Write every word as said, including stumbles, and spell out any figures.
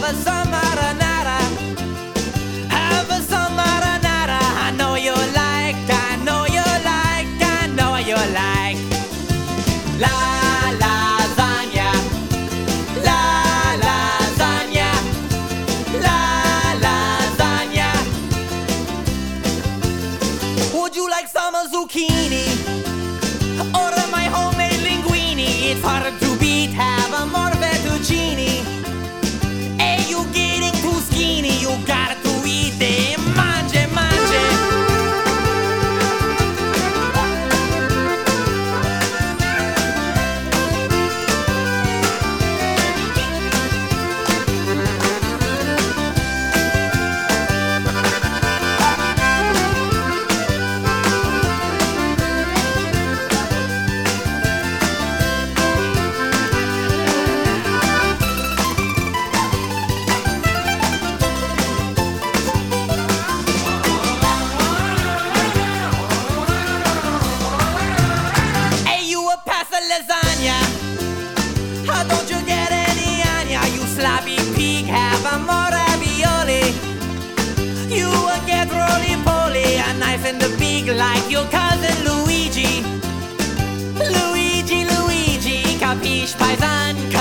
a some marinara. Have a some marinara. I know you like, I know you like, I know you like. La lasagna, la lasagna, la lasagna. Would you like some zucchini? Order my homemade linguine. It's hard to beat, have a more fettuccine. Hey, you getting too skinny, you got to eat it. Mangia, mangia. Lasagna, how don't you get any ania? You sloppy pig, have a more ravioli. You will get roly-poly, a knife in the beak like your cousin Luigi. Luigi, Luigi, capiche, paisan?